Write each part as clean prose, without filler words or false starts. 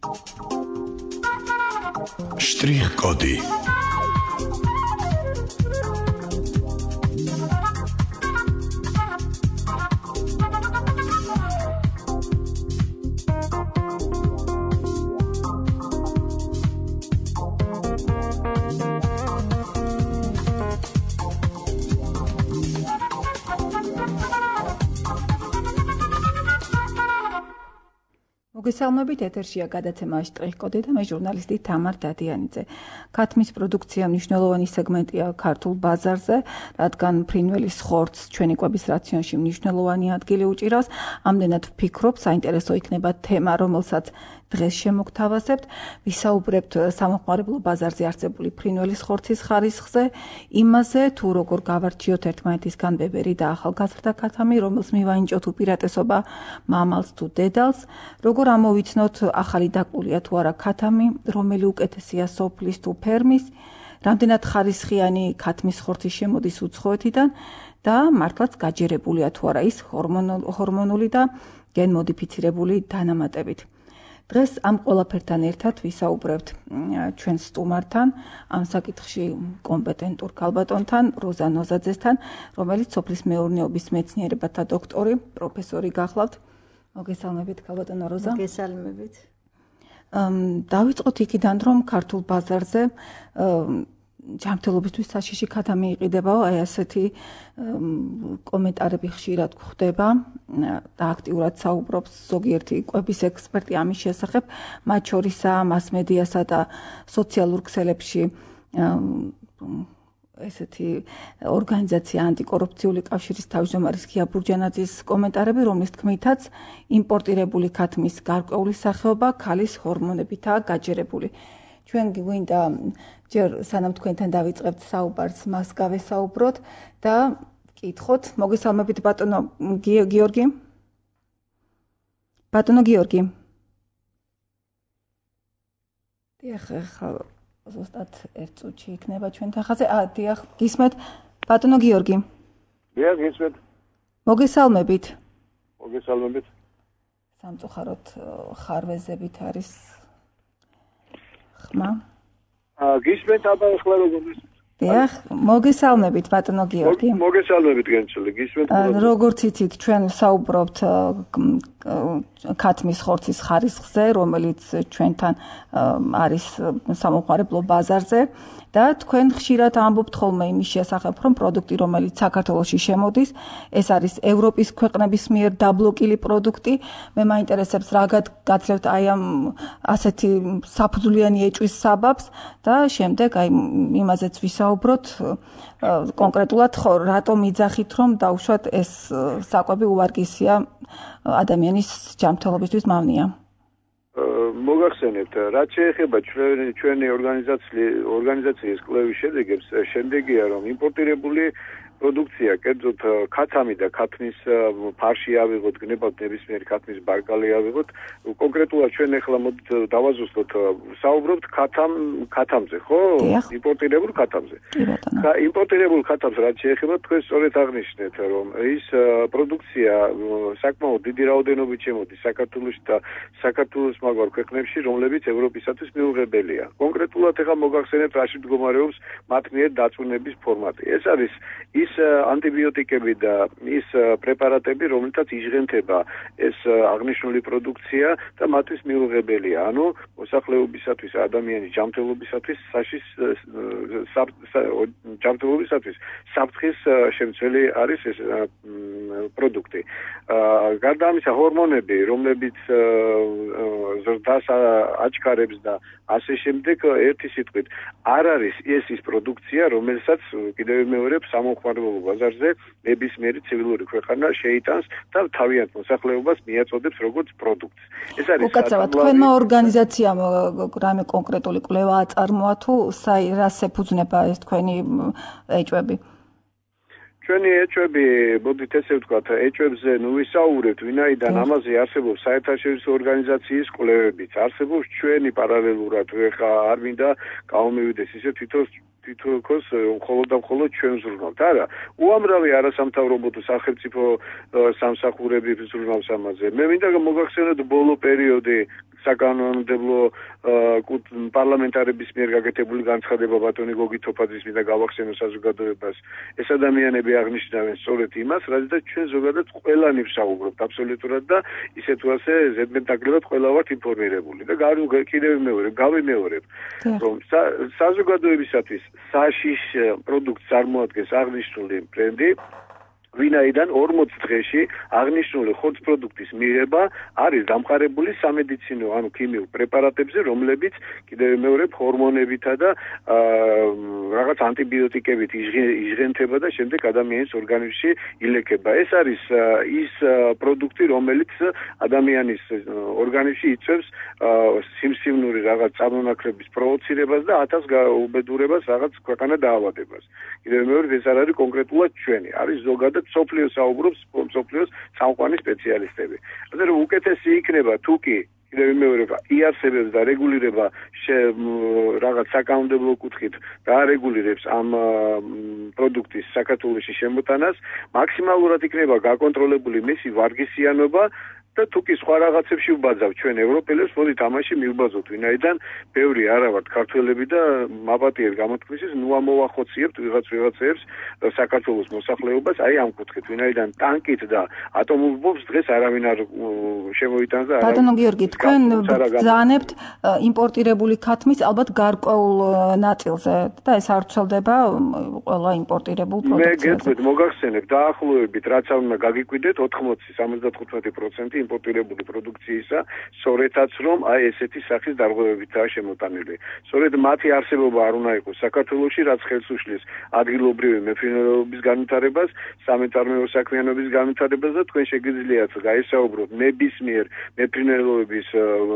Շտրիխ-կոդի მოგესალმებით, ეთერშია გადაცემა შტრიხ-კოდი და მე ჟურნალისტი თამარ დადიანიძე. ქათმის პროდუქცია მნიშვნელოვანი სეგმენტია ქართულ ბაზარზე, რადგან ფრინველის ხორცს ჩვენი კვების რაციონში მნიშვნელოვანი ადგილი უჭირავს. ამდენად ვფიქრობ, საინტერესო იქნება თემა, რომელსაც დღეს შემოგთავაზებთ. ვისაუბრებთ სამოხმარებლო ბაზარზე არსებული ფრინველის ხორცის ხარისხზე, იმაზე, თუ როგორ გავარჩიოთ ერთმანეთისგან ბებერი და ახალგაზრდა ქათამი, რომელს მივაინჭოთ უპირატესობა მამალს თუ დედალს, როგორ ამოვიცნოთ ახალი დაკვირვია თუ არა ქათამი, რომელი უკეთესია სოფლის თუ ფერმის, რამდენად ხარისხიანი ქათმის ხორცი შემოდის უცხოეთიდან და მართლაც გაჯერებულია თუ არა ის ჰორმონული და გენმოდიფიცირებული დანამატებით. დღეს ამ ყველაფერთან ერთად ვისაუბრებთ ჩვენ სტუმართან, ამ საკითხში კომპეტენტურ ქალბატონთან, როზა ნოზაძესთან, რომელიც სოფლის მეურნეობის მეცნიერებათა დოქტორი, პროფესორი გახლავთ. მოგესალმებით, ქალბატონო როზა. მოგესალმებით. დავიწყოთ იქიდან, რომ ქართულ ბაზარზე ჯანმრთელობისთვის საშიში ქათამი იყიდებაო, აი ასეთი კომენტარები ხშირად გვხვდება და აქტიურად საუბრობს ზოგიერთი კვების ექსპერტი ამის შესახებ, მათ შორისაა მასმედიასა და სოციალურ ქსელებში ესეთი ორგანიზაცია ანტიკორუფციული კავშირის თავმჯდომარის ღია ბურჯანაძის კომენტარები, რომლის თქმითაც იმპორტირებული ქათმის გარკვეული სახეობა ქალის ჰორმონებითაა გაჯერებული. ჩვენ გვინდა ჯერ სანამ თქვენთან დავიწყებთ საუბარს, მას გავესაუბროთ და ვკითხოთ. მოგესალმებით ბატონო გიორგი. ბატონო გიორგი. დიახ, ზუსტად ერთ წუთში იქნება ჩვენთან ხაზე. დიახ, გისმენთ ბატონო გიორგი. დიახ, გისმენთ. მოგესალმებით. მოგესალმებით. სამწუხაროდ ხარვეზებით არის ხმა. გისმენთ აბა ახლა როგორ გისმენთ? დიახ, მოგესალმებით ბატონო გიორგი. მოგესალმებით გენჩელი, გისმენთ. როგორც იცით, ჩვენ ვსაუბრობთ ქათმის ხორცის ხარისხზე, რომელიც ჩვენთან არის სამოხმარებლო ბაზარზე და თქვენ ხშირად ამბობთ ხოლმე იმის შესახებ, რომ პროდუქტი, რომელიც საქართველოში შემოდის, ეს არის ევროპის ქვეყნების მიერ დაბლოკილი პროდუქტი. მე მაინტერესებს რა გაძლევთ აი ამ ასეთი საფუძვლიანი ეჭვის საბაბს და შემდეგ აი იმაზეც ვისაუბროთ კონკრეტულად რატომ იძახით, რომ დაუშვათ ეს საკვები უვარგისია ადამიანის ჯანმრთელობისთვის მავნია. მოგახსენებთ, რაც შეეხება ჩვენი ორგანიზაციის კვლევის შედეგებს, შემდეგია რომ იმპორტირებული პროდუქცია, კერძოდ ქათამი და ქათმის ფარში ავიღოთ, გნებავთ ნებისმიერი ქათმის ბარკალი ავიღოთ. კონკრეტულად ჩვენ ახლა მოდით დავაზუსტოთ, საუბრობთ ქათამზე, ხო? იმპორტირებულ ქათამზე. იმპორტირებულ ქათამს რაც შეეხება, თქვენ სწორედ აღნიშნეთ, რომ ის პროდუქცია საკმაოდ დიდი რაოდენობით შემოდის საქართველოში და საქართველოს მაგვარ ქვეყნებში, რომლებიც ევროპისათვის მიუღებელია. კონკრეტულად ახლა მოგახსენებთ, რაში მდგომარეობს მათ მიერ დაწვრილების ფორმატი. ეს არის ის ანტიბიოტიკები და ის პრეპარატები, რომელთაც იჟღენთება ეს აღნიშნული პროდუქცია და მათთვის მიუღებელია. ანუ მოსახლეობისათვის, ადამიანის ჯანმრთელობისათვის, ჯანმრთელობისათვის საფრთხის შემცველი არის ეს პროდუქტი. გარდა ამისა, ჰორმონები, რომლებიც ზრდას აჩქარებს და ასე შემდეგ, ერთი სიტყვით, არ არის ის პროდუქცია, რომელსაც კიდევ მეორე სამოხმარებლო ბაზარზე ნებისმიერი ცივილური ქვეყანა შეიტანს და თავიანთ მოსახლეობას მიაწოდებს როგორც პროდუქტს. ეს არის უკაცრავად თქვენმა ორგანიზაციამ რამე კონკრეტული კვლევა აწარმოა თუ რას ეფუძნება ეს თქვენი ეჭვები? ჩვენი ეჭვები, მოდით ესე ვთქვათ, ეჭვებზე ვისაუბრებთ, ვინაიდან ამაზე არსებობს საერთაშორისო ორგანიზაციის კვლევებიც, არსებობს ჩვენი პარალელურად, ხა არ მინდა გავმივიდეს ისე თვითონ თითქოს მხოლოდ და მხოლოდ ჩვენ ზრუნავთ. არა, უამრავი არასამთავრობო თუ სახელმწიფო სამსახურები ზრუნავს ამაზე. მე მინდა მოგახსენოთ ბოლო პერიოდი საკანონმდებლო პარლამენტარების მიერ გაკეთებული განცხადება ბატონი გოგი თოფაძის მინდა გავახსენო საზოგადოებას. ეს ადამიანები აღნიშნავენ სწორედ იმას, რადგან ჩვენ ზოგადად ყველანი ვსაუბრობთ აბსოლუტურად და ისე თუ ასე ზედმეტნაკლებად ყველა ვართ ინფორმირებული და კიდევ გავიმეორებ, რომ საზოგადოებისათვის საშიშ პროდუქტს წარმოადგენს აღნიშნული ბრენდი, ვინაიდან 40 დღეში აღნიშნული ხორცპროდუქტის მიღება არის დამყარებული სამედიცინო ანუ ქიმიურ პრეპარატებზე, რომლებიც კიდევ მეორე ჰორმონებითა და რაღაც ანტიბიოტიკებით იჟღენთება და შემდეგ ადამიანის ორგანიზმში ილექება. ეს არის ის პროდუქტი, რომელიც ადამიანის ორგანიზმში იწვევს სიმსივნური რაღაც წარმონაქმნების პროვოცირებას და ათას უბედურებას რაღაც ქვეყანა დაავადებას. კიდევ მეორე ეს არ არის კონკრეტულად ჩვენი, არის ზოგადად სოფლიოს საუბრობს სოფლიოს სამყარო სპეციალისტები. ასე რომ უკეთესი იქნება თუ კი კიდევ მეორე იარსებებს და რეგულირება რაღაც საკანონმდებლო კუთხით დაარეგულირებს ამ პროდუქტის საქართველოში შემოტანას, მაქსიმალურად იქნება გაკონტროლებული მისი ვარგისიანობა და თუ კი სხვა რაღაცებში ვბაძავ ჩვენ ევროპელებს, მოდით ამაში მივბაზოთ, ვინაიდან ბევრი არა ვართ ქართველები და მაპატიერ გამოთქმისის ამოვახოციებთ ვიღაცებს საქართველოს მოსახლეობას აი ამ კუთხით, ვინაიდან ტანკით და ატომურ ბომბს დღეს არავინ არ შემოიტანს და ბატონო გიორგი, თქვენ ბრძანებთ იმპორტირებული ქათმის ალბათ გარკვეულ ნაწილზე და ეს არ ვრცელდება ყველა იმპორტირებულ პროდუქციაზე. მე გეტყვით, მოგახსენებ, დაახლოებით რაც არ უნდა გაგიკვირდეთ 80-75% იმპორტირებული პროდუქციისა, სწორედაც რომ აი ესეთი სახის დარღვევებითაა შემოტანილი. სწორედ მათი არსებობა არ უნდა იყოს საქართველოში, რაც ხელს უშლის ადგილობრივი მეფრინველობის განვითარებას, სამეთარმეო საქმიანობის განვითარებას და თქვენ შეგიძლიათ გაესაუბროთ ნებისმიერ მეფრინველობის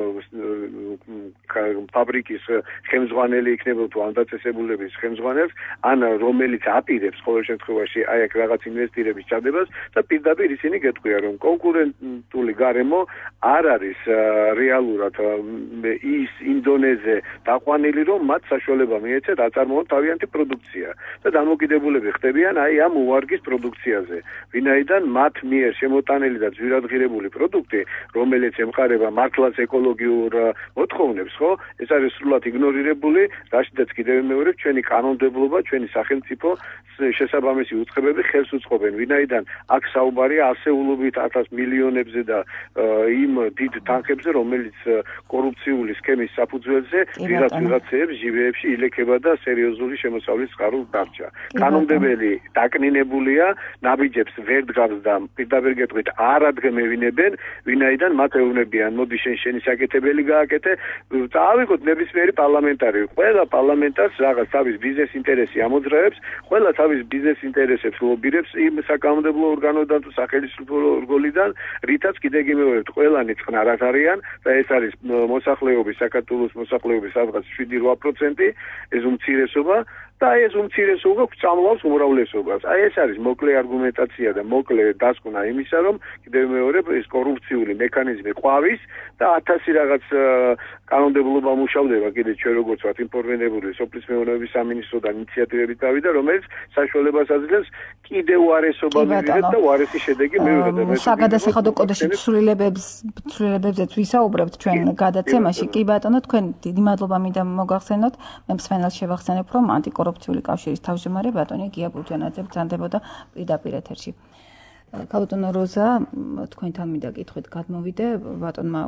ფაბრიკის ხელმძღვანელი იქნება თუ ამ დაწესებულების ხელმძღვანელს, ან რომელიც აპირებს ყოველ შემთხვევაში აი აქ რაღაც ინვესტირების ჩადებას და პირდაპირ ისინი გეტყვიან, რომ კონკურენტული გარემო არ არის რეალურად ის ინდონეზე დაყვანილი, რომ მათ საშუალება მიეცეთ აწარმოონ თავიანთი პროდუქცია და დამოკიდებულები ხდებიან აი ამ უვარგის პროდუქციაზე. ვინაიდან მათ მიერ შემოტანილი და ძვირადღირებული პროდუქტი, რომელიც ემყარება მართლაც ეკოლოგიურ მოთხოვნებს, ხო? ეს არის სრულად იგნორირებული, რაშიდაც კიდევ მეორე ჩვენი კანონმდებლობა, ჩვენი სახელმწიფო შესაბამისი უწყებები ხელს უწყობენ, ვინაიდან აქ საუბარია ასეულობით 1000 მილიონებზე და იმ დიდ თანხებზე, რომელიც კორუფციული სქემის საფუძველზე ვიღაცებს ჟივეებში ილექება და სერიოზული შემოსავლის წყარო დარჩა. კანონმდებელი დაკნინებულია, ნაბიჯებს ვერ დგავს და პირდაპირ გეტყვით არ ადგმევინებენ, ვინაიდან მათ ეუბნებიან, მოდი შენი საკეთებელი გააკეთე, წავიღოთ ნებისმიერი პარლამენტარი. ყველა პარლამენტარს რაღაც თავის ბიზნეს ინტერესი ამოძრავებს, ყველა თავის ბიზნეს ინტერესებს ლობირებს იმ საკანონმდებლო ორგანოდან თუ სახელმწიფო ორგანოდან, რითაც კიდე გიმეორებთ, ყველანი წყნარად არიან და ეს არის მოსახლეობის, საქართველოს მოსახლეობის სადღაც 7-8%, ეს უმცირესობა და ეს უმცირესობა წამლავს უმრავლესობას. აი ეს არის მოკლე არგუმენტაცია და მოკლე დასკვნა იმისა, რომ კიდევ მეორე ეს კორუფციული მექანიზმი ყვავის და 1000 რაღაც კანონმდებლობა მუშავდება კიდე ჩვენ როგორც ვართ ინფორმირებული სოფლის მეურნეობის სამინისტროდან ინიციატივებით გავიდა, რომელიც საშუალებას აძლევს კიდევ უარესობა მივიღეთ და უარესი შედეგი მივიღეთ. საგადასახადო კოდექსის ცვლილებებზეც ვისაუბრებთ ჩვენ გადაცემაში. კი ბატონო, თქვენ დიდი მადლობა მინდა მოგახსენოთ. მე მსმენელს შევახსენებ, რომ ანტიკორუფციული კავშირის თავმჯდომარე ბატონი გია ბურჯანაძე ბრძანდებოდა პირდაპირ ეთერში. ქალბატონო როზა, თქვენთან მინდა კითხვით გადმოვიდე, ბატონმა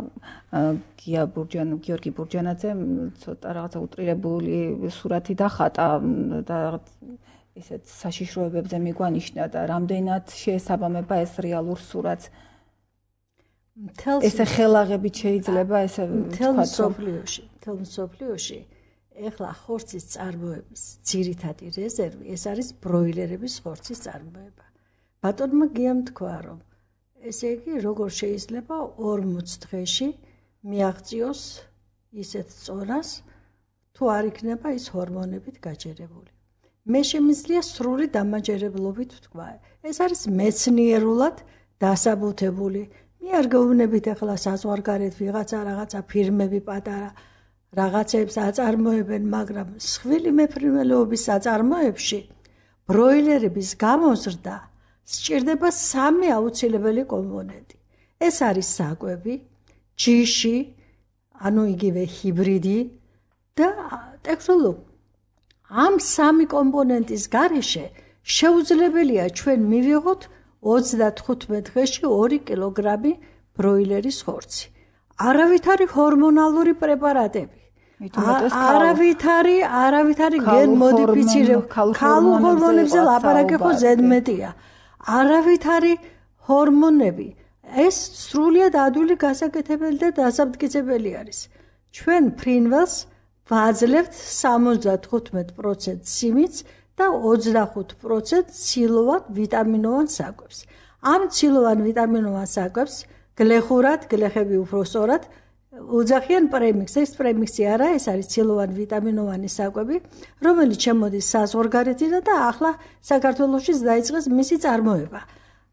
გიორგი ბურჯანაძემ ცოტა რაღაცა უტრირებული სურათი დახატა და ისეთ საშიშროებებზე მიგვანიშნა და რამდენად შეესაბამება ეს რეალურ სურათს. ესე ხელაღებით შეიძლება ესე მთელ მსოფლიოში ეხლა ხორცის წარმოების ძირითადი რეზერვი ეს არის ბროილერების ხორცის წარმოება. ბატონმა გიამ თქვა, რომ ესე იგი როგორ შეიძლება 40 დღეში მიაღწიოს ისეთ წონას, თუ არ იქნება ის ჰორმონებით გაჯერებული. მე შემიძლია სრული დამაჯერებლობით ვთქვა. ეს არის მეცნიერულად დასაბუთებული. მე არ გეუბნებით ახლა საზღვარგარეთ ვიღაცა რაღაცა ფირმები პატარა რაღაცებს აწარმოებენ, მაგრამ სხვილი მეფრინველეობის აწარმოებში ბროილერების გამოზრდა სჭირდება 3 აუცილებელი კომპონენტი. ეს არის საკვები, ჯიში, ანუ იგივე ჰიბრიდი და ტექნოლოგია. ამ 3 კომპონენტის გარეშე შეუძლებელია ჩვენ მივიღოთ 35 დღეში 2 კილოგრამი ბროილერის ხორცი. არავითარი ჰორმონალური პრეპარატები, არავითარი გენმოდიფიცირებული ქალურ ჰორმონებზე ლაპარაკი ხო ზედმეტია. არავითარი ჰორმონები, ეს სრულიად ადვილი გასაკეთებელი და დასამტკიცებელი არის. ჩვენ ფრინველს ვაძლევთ 75% სიმინდს და 25% ცილოვან ვიტამინოვან საკვებს. ამ ცილოვან ვიტამინოვან საკვებს გლეხურად, გლეხები უფრო სწორად უძახიან პრემიქსს. ეს პრემიქსი არა, ეს არის ცილოვან ვიტამინოვანი საკვები, რომელიც შემოდის საზღვარგარეთიდან და ახლა საქართველოში დაიწყეს მისი წარმოება.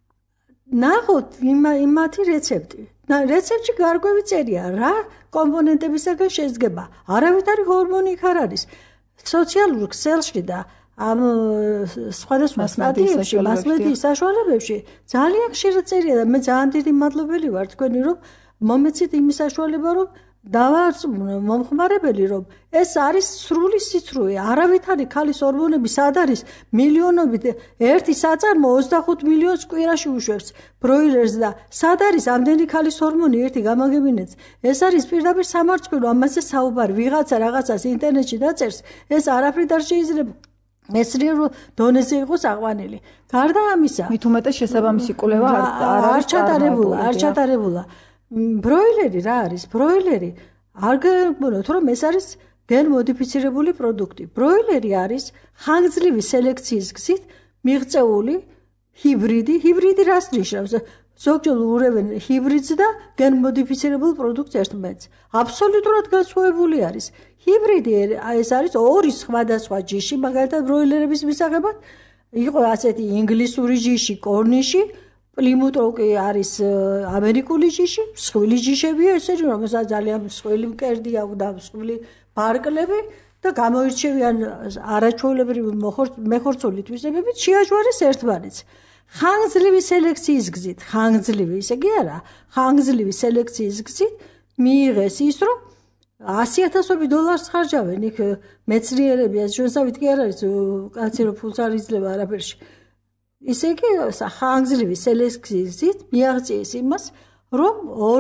ნახოთ იმათი რეცეპტი. რეცეპტში გარკვევი წერია, რა კომპონენტებისაგან შედგება. არავითარი ჰორმონი იქ არ არის. სოციალურ ქსელში და ამ სხვადასხვა სტატიებში, მასმედიის საშუალებებში ძალიან ხშირად წერია და მე ძალიან დიდი მადლობელი ვარ თქვენი, რომ მომეცით იმის საშუალება, რომ მომხმარებელი, რომ ეს არის სრული სიცრუე. არავითარი ქალის ჰორმონები სად არის? მილიონობით ერთი საწარმო 25 მილიონს კვირაში უშვებს ბროილერს და სად არის ამდენი ქალის ჰორმონი ერთი გამაგებინეთ. ეს არის პირდაპირ სამარცხვინო, ამაზე საუბარი ვიღაცა რაღაცას ინტერნეტში დაწერს, ეს არაფრით არ შეიძლება მეცნიერულ დონეზე იყოს აყვანილი. გარდა ამისა, მით უმეტეს შესაბამისი კვლევა არ ჩატარებულა. ბროილერი რა არის? ბროილერი არ გეგმოთ, რომ ეს არის გენმოდიფიცირებული პროდუქტი. ბროილერი არის ხანგრძლივი სელექციის გზით მიღწეული ჰიბრიდი. ჰიბრიდი რას ნიშნავს? ზოგჯერ ურევენ ჰიბრიდს და გენმოდიფიცირებულ პროდუქტს ერთმანეთს. აბსოლუტურად განსხვავებული არის. ჰიბრიდი ეს არის 2 სხვადასხვა ჯიში, მაგალითად ბროილერების მისაღებად იყო ასეთი ინგლისური ჯიში, კორნიში, პლიმუტოკი არის ამერიკული ჯიში, მსხვილი ჯიშებია ესენი, რომელსაც ძალიან მსხვილი მკერდი აქვს და მსხვილი ბარკლები და გამოირჩევიან არაჩვეულებრივი მეხორცული თვისებებით, შეაჯვარეს ერთმანეთს. ხანგრძლივი სელექციის გზით, ისე კი არა, ხანგრძლივი სელექციის გზით მიიღეს ის, რომ $100,000 ხარჯავენ იქ მეცნიერები, ეს შესავით კი არ არის, კაცი რომ ფულს არ იძლევა არაფერში. ისე კი ხანგრძლივი სელექციის გზით მიაღწიეს იმას, რომ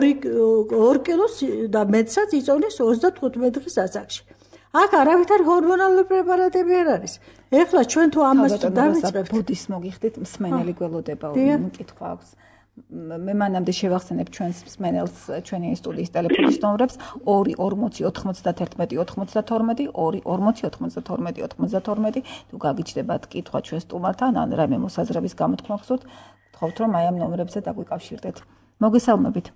2 კილოს და მეტსაც იწონის 35 დღის ასაკში. აქ არავითარი ჰორმონალური პრეპარატები არ არის. ეხლა ჩვენ თუ ამას დავიწყებთ, ბუდის მოგიხდით, მსმენელი გველოდება, მკითხვა აქვს. მე მანამდე შევახსენებ ჩვენს მსმენელს, ჩვენი სტუდიის ტელეფონის ნომრებს 2-40-92-92, თუ გაგიჩნდებათ კითხვა ჩვენ სტუმართან, ან რაიმე მოსაზრების გამოთქმა გსურთ, გთხოვთ რომ აი ამ ნომრებზე დაგვიკავშირდეთ. მოგესალმებით.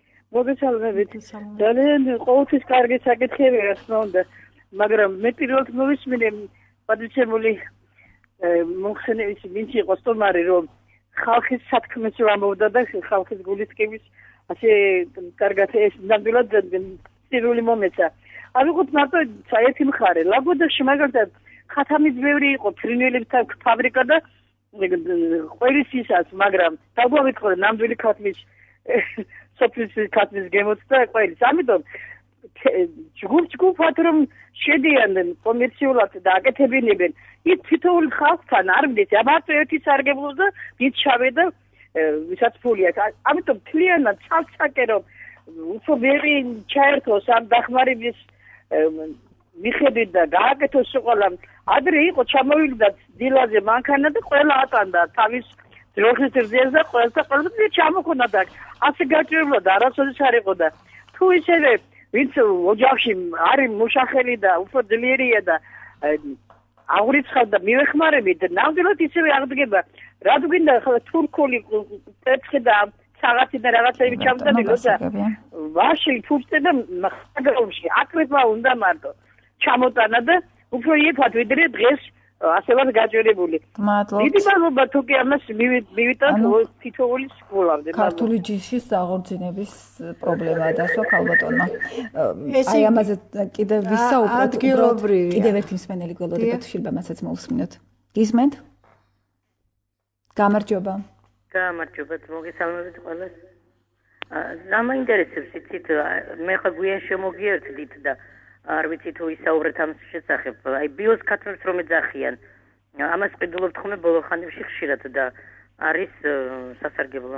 ძალიან ყოველთვის კარგი საკითხებია, რა უნდა, მაგრამ მე პირველად მოვისმინე პატრიცემული მოხსენების ვინც იყო სტუმარი, რომ ხალხის სათქმეს ვამბობდა და ხალხის გულისკების ასე კარგად ეს ნამდვილად სირული მომეცა. ავიღოთ მარტო საერთი მხარე. ლაგოდაში მაგალითად ხათამის ბევრი იყო ფრინველებთან ფაბრიკა და ყველის ისაც, მაგრამ დაგვავიწყო ნამდვილი ქათმის სოფლის ქათმის გემოწდა ყველის. ამიტომ ჯგუფ-ჯგუფად რომ შედიან კომერციულად და აკეთებინებენ, ის თითოეულ ხალხთან არ მდის. მარტო ერთი სარგებლობს და ვით ჩავედა ვისაც ფული აქვს. ამიტომ თლიანად ცალ-ცალკე რომ უფრო ბევრი ჩაერთოს ამ დახმარების მიხედვით და გააკეთოს ყველა. ადრე იყო ჩამოვიდა დილაზე მანქანა და ყველა ატანდა თავის დროხის რძეს და ყველა ჩამოქონდა და ასე გაჭირებულა და არასოდეს არ იყო და თუ ისევე ვინც ოჯახში არის მუშახელი და უფრო ძლიერია და აღრიცხავ და მივეხმარებით ნამდვილად ისევე აღდგება. რა გვინდა ხა თურქული წერცხი და საღათი და რაღაცები ჩამწადილო და ვაში თურქი და მაგალში აკრეფა უნდა მარტო ჩამოტანა და უფრო იეფად ვიდრე დღეს ასე ვარ გაჭირებული. მადლობთ. დიდი მადლობა თუ კი ამას მივიტანთ თითოეული სკოლამდე. ქართული ჯიშის აღორძინების პრობლემაა დასვა ქალბატონმა. აი ამაზე კიდევ ვისაუბროთ. ადგილობრივია. კიდევ ერთი მსმენელი გველოდება თუ შეიძლება მასაც მოусმინოთ. გისმენთ? გამარჯობა. გამარჯობა, მოგესალმებით ყველას. Გამაინტერესებს იცით, მე ხა გვიან შემოგიერთდით და არ ვიცი თუ ისაუბრეთ ამ შესახებ. აი ბიოს ქათმებს რომ ეძახიან. ამას ყიდულობთ ხოლმე ბოლო ხანებში ხშირად და არის სასარგებლო.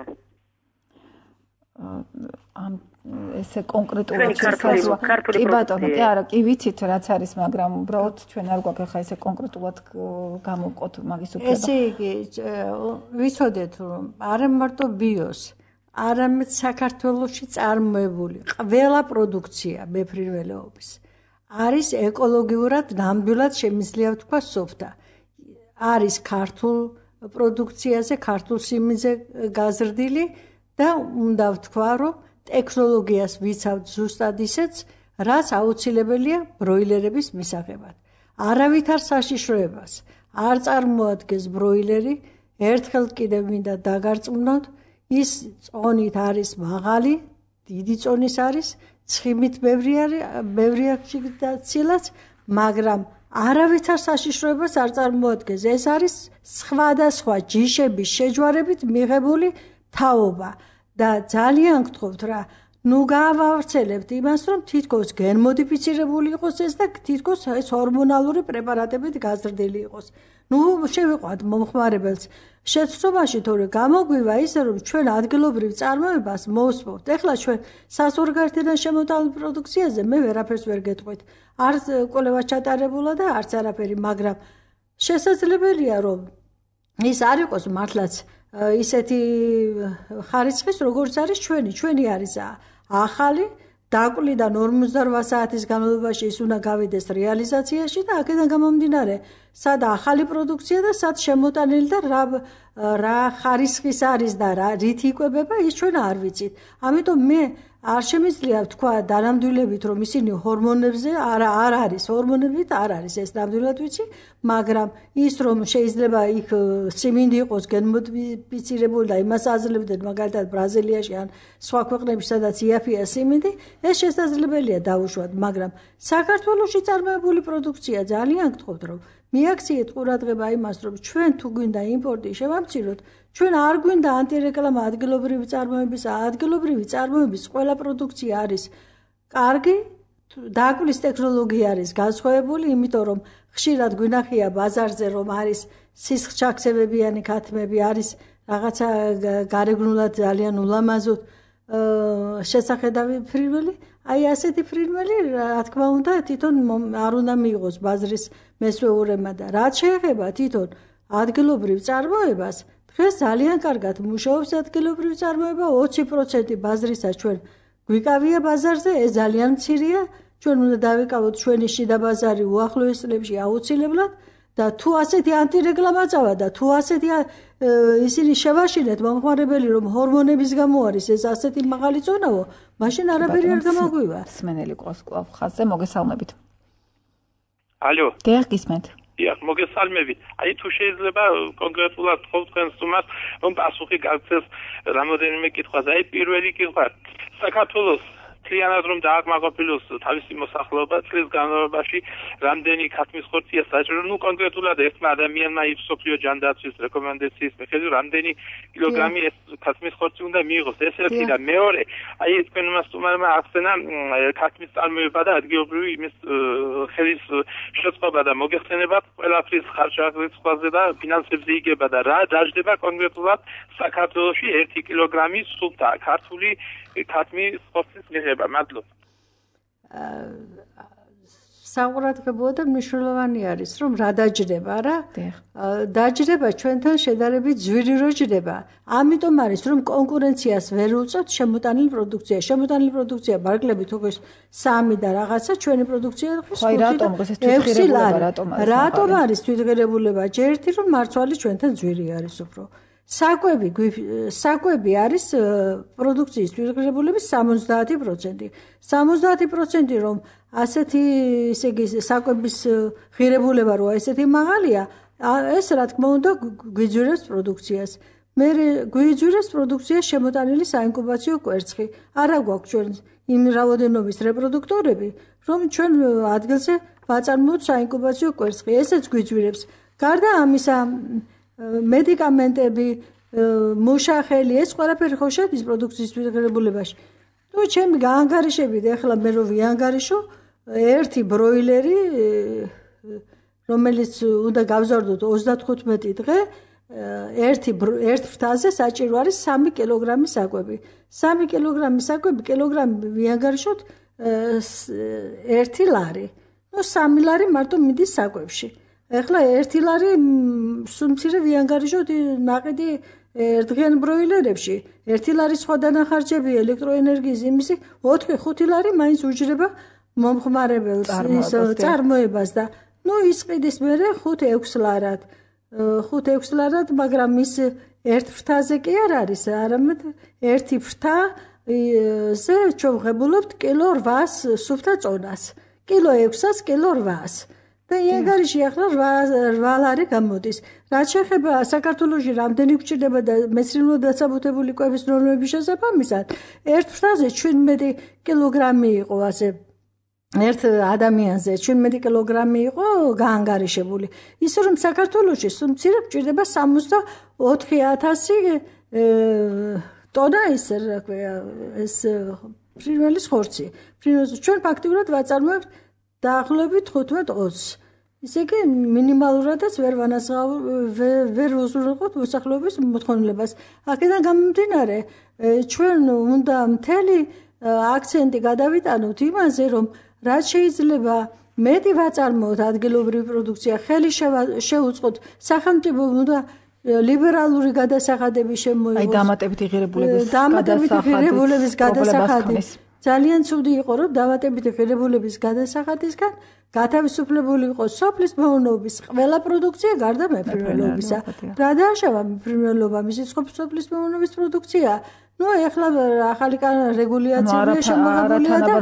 ამ ესე კონკრეტულად შესაძლოა. კი ბატონო, კი არა, კი ვიცით რაც არის, მაგრამ უბრალოდ ჩვენ არ გვაქვს ხა ესე კონკრეტულად გამოვყოთ მაგის უფლება. ესე იგი, ვიცოდეთ რომ არა მარტო ბიოს, არამედ საქართველოში წარმოებული ყველა პროდუქცია მეფრინველეობის არის ეკოლოგიურად ნამდვილად შემიძლია ვთქვა სოფთა. არის ქართულ პროდუქციაზე, ქართულ სიმინძე გაზრდილი და უნდა ვთქვა, რომ ტექნოლოგიას ვიცავთ ზუსტად ისეც, რაც აუცილებელია ბროილერების მისაღებად. არავითარ საშიშროებას არ წარმოადგენს ბროილერი, ერთხელ კიდევ მინდა დაგარწმუნოთ, ის წონით არის მაღალი, დიდი წონის არის, ცხიმით ბევრი აქცილაც, მაგრამ არავითარ საშიშროებას არ წარმოადგენს. ეს არის სხვადასხვა ჯიშების შეჯვარებით მიღებული თაობა და ძალიან გთხოვთ რა, ნუ გავავრცელებთ იმას, რომ თითქოს გენმოდიფიცირებული იყოს ეს და თითქოს ეს ჰორმონალური პრეპარატებით გაზრდილი იყოს. ნუ შევიყვათ მომხმარებელს შეცდომაში, თორე გამოგვივა ისე, რომ ჩვენ ადგილობრივ წარმოებას მოვსმოთ. ეხლა ჩვენ საზღვარგარეთიდან შემოტანილ პროდუქციაზე მე ვერაფერს ვერ გეტყვით. არც კვლევა ჩატარებულა და არც არაფერი, მაგრამ შესაძლებელია, რომ ის არ იყოს მართლაც ისეთი ხარისხის, როგორც არის ჩვენი არის ახალი დაკვლიდან 48 საათის განმავლობაში ის უნდა გავიდეს რეალიზაციაში და აქედან გამომდინარე, სად ახალი პროდუქცია და სად შემოტანილი და რა ხარისხის არის და რით იკვებება, ის ჩვენ არ ვიცით. ამიტომ მე არ შემიძლია ვთქვა დანამდვილებით, რომ ისინი ჰორმონებზე არ არის, ჰორმონებით არ არის, ეს ნამდვილად ვიცი, მაგრამ ის რომ შეიძლება იქ სიმინდი იყოს გენმოდიფიცირებული და იმას აძლევდნენ მაგალითად ბრაზილიაში ან სხვა ქვეყნებში, სადაც იაფია სიმინდი, ეს შესაძლებელია დაუშვათ, მაგრამ საქართველოში წარმოებული პროდუქცია ძალიან გთხოვთ, რომ მიაქციეთ ყურადღება იმას, რომ ჩვენ თუ გვინდა იმპორტი შევამციროთ, ჩვენ არ გვინდა ანტირეკლამა ადგილობრივი წარმოების ყველა პროდუქცია არის კარგი, დაკვლის ტექნოლოგია არის განსხვავებული, იმიტომ რომ ხშირად გვინახია ბაზარზე, რომ არის სისხლჩაქსებებიანი ქათმები, არის რაღაცა გარეგნულად ძალიან ულამაზოდ შესახედავი ფრინველი. აი ასეთი ფრინველი, რა თქმა უნდა, თვითონ არ უნდა მიიღოს ბაზრის მესვეურებმა და რაც შეეხება თვითონ ადგილობრივ წარმოებას, დღეს ძალიან კარგად მუშაობს ადგილობრივ წარმოება, 20% ბაზრისა ჩვენ გვიკავია ბაზარზე, ეს ძალიან მცირეა, ჩვენ უნდა დავიკავოთ ჩვენი შიდა ბაზარი უახლოეს წლებში აუცილებლად და თუ ასეთი ანტირეკლამა წავა და თუ ასეთი ისინი შევაშინეთ მომხმარებელი, რომ ჰორმონების გამო არის ეს ასეთი მაღალი წონაო, მაშინ არაფერი არ გამოგვივა. მსმენელი ყავს კვლავ ხაზზე, მოგესალმებით. ალო. დიახ, გისმენთ. დიახ, მოგესალმებით. აი თუ შეიძლება კონკრეტულად თხოვთ თქვენ სტუმარს, რომ პასუხი გაგცეს რამოდენიმე კითხვაზე. აი პირველი კითხვა, საქართველოს მთლიანად რომ დააკმაყოფილოს თავისი მოსახლეობა წლის განმავლობაში რამდენი ქათმის ხორცია საჭირო, ნუ კონკრეტულად ერთმა ადამიანმა ის სოფლიო ჯანდაცვის რეკომენდაციის მიხედვით რამდენი კილოგრამი ეს ქათმის ხორცი უნდა მიიღოს, ეს ერთი და მეორე, აი თქვენმა სტუმარმა ახსენა ქათმის წარმოება და ადგილობრივი იმის ხელის შეწყობა და მოგეხსენებათ ყველაფრის ხარჯ-აღრიცხვაზე და ფინანსებზე იგება და რა დაждდება კონკრეტულად საქართველოში 1 კილოგრამი სუფთა ქართული ქათმის ხორცის მიღება. მადლობა. საყურადღებოა და მნიშვნელოვანი არის, რომ რა დაჯდება რა? დაჯდება ჩვენთან შედარებით ძვირი რო ჯდება. ამიტომ არის, რომ კონკურენციას ვერ უწევთ შემოტანილი პროდუქცია. შემოტანილი პროდუქცია ბარგლებით როგორც 3 და რაღაცა, ჩვენი პროდუქცია ხოს 5 და 6 ლარი. რატომ არის თვითღირებულება? ჯერ ერთი რომ მარცვალი ჩვენთან ძვირი არის უფრო. საკვები არის პროდუქციის თვითღირებულების 70%. 70% რომ ასეთი ესე იგი საკვების ღირებულება რო ესეთი მაღალია, ეს რა თქმა უნდა გვიძვირებს პროდუქციას. მე გვიძვირებს პროდუქციის შემოტანილი საინკუბაციო კვერცხი. არა გვაქვს ჩვენ იმ რაოდენობის რეპროდუქტორები, რომ ჩვენ ადგილზე ვაწარმოოთ საინკუბაციო კვერცხი. ესეც გვიძვირებს. გარდა ამისა, მედიკამენტები, მუშახელი, ეს ყველაფერი ხო შედის პროდუქციის თვითღირებულებაში. ნუ ჩემი გაანგარიშებით, ახლა მე რო ვიანგარიშო, ერთი ბროილერი, რომელიც უნდა გავზარდოთ 35 დღე, ერთ ფრთაზე საჭირო არის 3 კილოგრამი საკვები. 3 კილოგრამი საკვები, კილოგრამი ვიანგარიშოთ 1 ლარი. ნუ 3 ლარი მარტო მიდის საკვებში. ახლა 1 ლარი სულ მცირე ვიანგარიშოთ ნაყიდი ერთდღიან ბროილერებში. 1 ლარი სხვა დანახარჯები, ელექტროენერგიის იმისი, 4-5 ლარი მაინც უჯრება მომხმარებელს წარმოებას და ნუ ისყიდის მერე 5-6 ლარად. 5-6 ლარად, მაგრამ ის ერთ ფრთაზე კი არ არის, არამედ ერთი ფრთაზე ჩვენ ვღებულობთ კილო 800 სუფთა წონას. კილო 600-ს, კილო 800-ს. და იანგარიში ახლა 8 ლარი გამოდის. რაც შეეხება საქართველოში რამდენი გვჭირდება და მეცნიერულად დაცაბუთებული კვების ნორმების შესაბამისად, ერთ ფრთაზე 17 კილოგრამი იყო ასე ერთ ადამიანზე 17 კილოგრამი იყო გაანგარიშებული. ისე რომ საქართველოში სულ მცირე გვჭირდება 64,000 ტონა ის რა ქვია ეს ფრინველის ხორცი. ჩვენ ფაქტიურად ვაწარმოებთ დაახლოებით 15-20. ისე კი მინიმალურადაც ვერ უზრუნველყოფთ მოსახლეობის მოთხოვნილებას. აქედან გამომდინარე, ჩვენ უნდა მთელი აქცენტი გადავიტანოთ იმაზე, რომ რაც შეიძლება მეტი ვაწარმოოთ ადგილობრივი პროდუქცია, ხელი შეუწყოთ სახელმწიფომ უნდა ლიბერალური გადასახადები შემოიღოს. აი დამატებითი ღირებულების გადასახადის. ძალიან ცუდი იყო, რომ დამატებითი ღირებულების გადასახადისგან გათავისუფლებული იყოს სოფლის მეურნეობის ყველა პროდუქცია გარდა მეფრინველობისა. რა დააშავა მეფრინველობა, მისი სოფლის მეურნეობის პროდუქცია. ნუ ეხლა ახალი რეგულაცია შემოღებულია და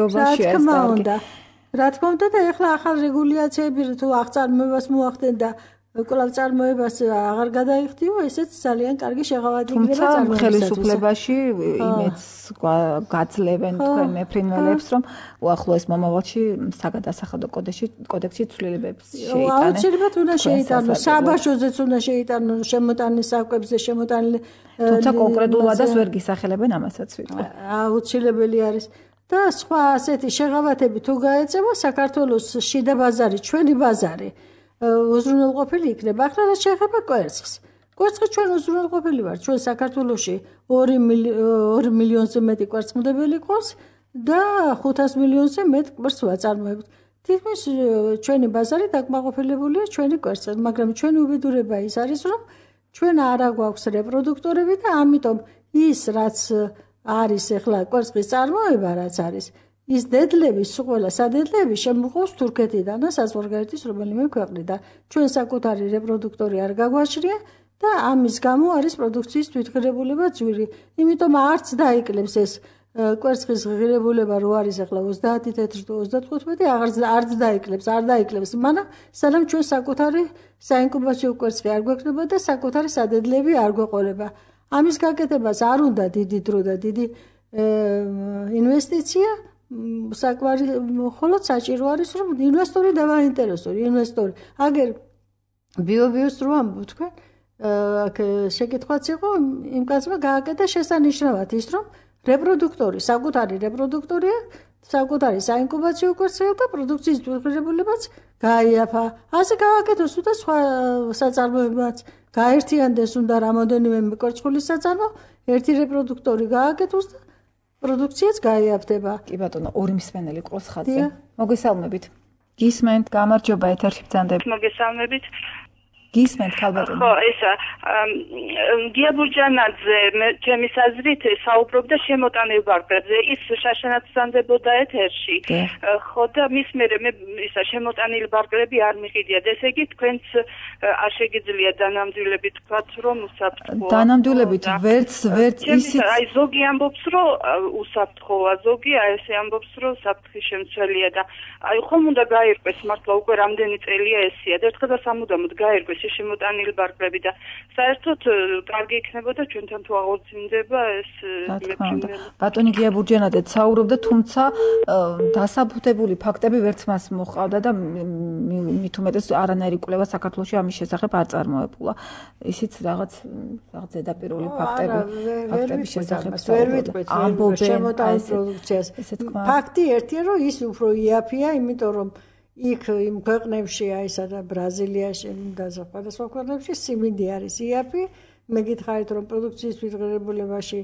რა თქმა უნდა და ეხლა ახალ რეგულაციები თუ აღწარმოებას მოახდენ და კვლავ წარმოებას აღარ გადაიხდიო, ესეც ძალიან კარგი შეღავათი იქნება წარმოებისათვის. ხელისუფლებაში იმედს გაძლევენ თქვენ მეფრინველებს, რომ უახლოეს მომავალში საგადასახადო კოდექსში ცვლილებებს შეიტანენ. აუცილებლად უნდა შეიტანოს, საბაჟოზეც უნდა შეიტანოს შემოტანილი საკვებზე, შემოტანილი თუმცა კონკრეტულადაც ვერ გისახელებენ ამასაც ვიტყვი. აუცილებელი არის. და სხვა ასეთი შეღავათები თუ გაეწევა საქართველოს შიდა ბაზარი, ჩვენი ბაზარი უზრუნველყოფილი იქნება. ახლა რაც შეეხება კვერცხს. კვერცხი ჩვენ უზრუნველყოფილი ვართ. ჩვენ საქართველოში 2 მილიონზე მეტი კვერცხმდებელი ყავს და 500 მილიონზე მეტ კვერცხს ვაწარმოებთ. თითქმის ჩვენი ბაზარი დაკმაყოფილებულია ჩვენი კვერცხით, მაგრამ ჩვენი უბედურება ის არის, რომ ჩვენ არა გვაქვს რეპროდუქტორები და ამიტომ ის რაც არის ახლა კვერცხის წარმოება რაც არის ის დედლები, ყველა სადედლები შემოყავს თურქეთიდან და საზღვარგარეთის რომელიმე ქვეყნიდან. ჩვენ საკუთარი რეპროდუქტორი არ გაგვაჩნია და ამის გამო არის პროდუქციის თვითღირებულება ძვირი. იმიტომ არც დაიკლებს ეს კვერცხის ღირებულება რო არის ახლა 30 თეთრი თუ 35, არც დაიკლებს, არ დაიკლებს, მაგრამ სანამ ჩვენ საკუთარი საინკუბაციო კვერცხი არ გვექნება და საკუთარი სადედლები არ გვეყოლება. ამის გაკეთებას არ უნდა დიდი დრო და დიდი ინვესტიცია. საკვარი მხოლოდ საჭირო არის რომ ინვესტორი დავაინტერესო, ინვესტორი. აგერ ბიოს რო ამბობ თქვენ, შეკითხვაც იყო იმ კაცმა გააკეთა შესანიშნავად ის რომ რეპროდუქტორი, საკუთარი რეპროდუქტორია, საკუთარი საინკუბაციო კვერცხია და პროდუქციის თვითღირებულებაც გაიაფა. ასე გააკეთოს და სხვა საწარმოებაც გაერთიანდეს უნდა რამოდენიმე კვერცხულის საწარმო, ერთი რეპროდუქტორი გააკეთოს და პროდუქციაც გაიაფდება. კი ბატონო, ორი მსმენელი ყავს ხაზზე. მოგესალმებით. გისმენთ, გამარჯობა ეთერში ბრძანდებით. მოგესალმებით. გისმენთ ქალბატონო. ხო, ესა გიაბურჯანაძე ჩემის აზრით საუბრობდა შემოტანილ ბარგებზე. ის შაშანაც სანდებოდა ეთერში. ხო და მის მერე მე ისა შემოტანილი ბარგები არ მიყიდიათ. ესე იგი თქვენც არ შეგიძლია დანამდვილებით თქვათ რომ უსაფრთხოა. დანამდვილებით ვერც ისიც აი ზოგი ამბობს რომ უსაფრთხოა, ზოგი აი ესე ამბობს რომ საფრთხის შემცველია და აი ხომ უნდა გაირკვეს მართლა უკვე რამდენი წელია ესია და ერთხელ სამუდამოდ გაირკვეს შემოტანილი ბარგები და საერთოდ კარგი იქნებოდა ჩვენთან თუ აღორძინდება ეს ბატონი გიაბურჯანაძე საუბრობდა თუმცა დასაბუთებული ფაქტები ვერც მას მოყავდა და მით უმეტეს არანაირი კვლევა საქართველოში ამის შესახებ არ წარმოებულა ისიც რაღაც ზედაპირული ფაქტების შესახებ ამბობენ შემოტანილ პროდუქციას ფაქტი ერთია რომ ის უფრო იაფია იმიტომ რომ იქ იმ ქვეყნებში აი სადა ბრაზილიაში და სხვადასხვა ქვეყნებში სიმინდი არის იაფი მე გითხარით რომ პროდუქციის ფირღირებულებაში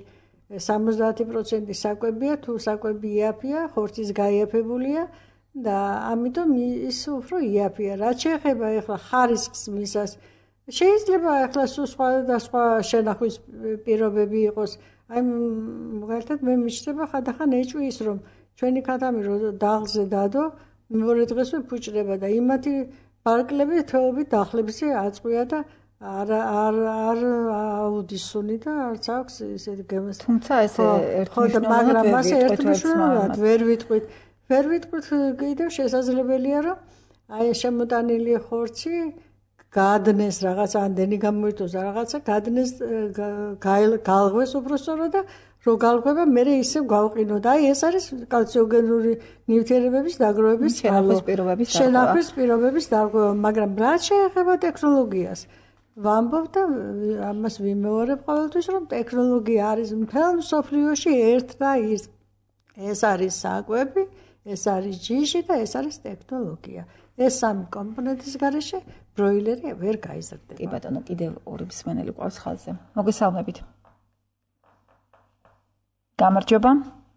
70% საკვებია თუ საკვები იაფია ხორცის გაიაფებულია და ამიტომ ის უფრო იაფია რაც შეეხება ახლა ხარისხს მისას შეიძლება ახლა სხვა შენახვის პირობები იყოს აი მაგალითად მე მიჩნდება ხანდახან ეჭვის რომ ჩვენი ქათამი რო დაღლზე დადო მეორე დღესვე ფუჭდება და იმათი ბარკლები თეობით დახლებზე აწყვია და არ აუდისუნი და არც აქვს ესეთი გემოს თუმცა ესე ერთნიშნულად მაგრამ მასე ერთნიშნულად ვერ ვიტყვით კიდევ შესაძლებელია რომ აი შემოტანილი ხორცი გადნეს რაღაც ამდენი გამოიწოს რაღაცა გადნეს გალღვეს უბრალოდ და რო galveba მერე ისევ გავყინო და აი ეს არის კალციოგენური ნივთიერებების დაგროვების შენახვის პირობების დაგროვა მაგრამ რაც შეეხება ტექნოლოგიას ვამბობ და ამას ვიმეორებ ყოველთვის რომ ტექნოლოგია არის მთელ მსოფლიოში ერთ და ეს არის საკვები ეს არის ჯიში და ეს არის ტექნოლოგია ეს სამი კომპონენტის გარეშე ბროილერი ვერ გაიზრდება კი ბატონო კიდევ ორი მსმენელი ყავს ხაზზე მოგესალმებით გამარჯობა.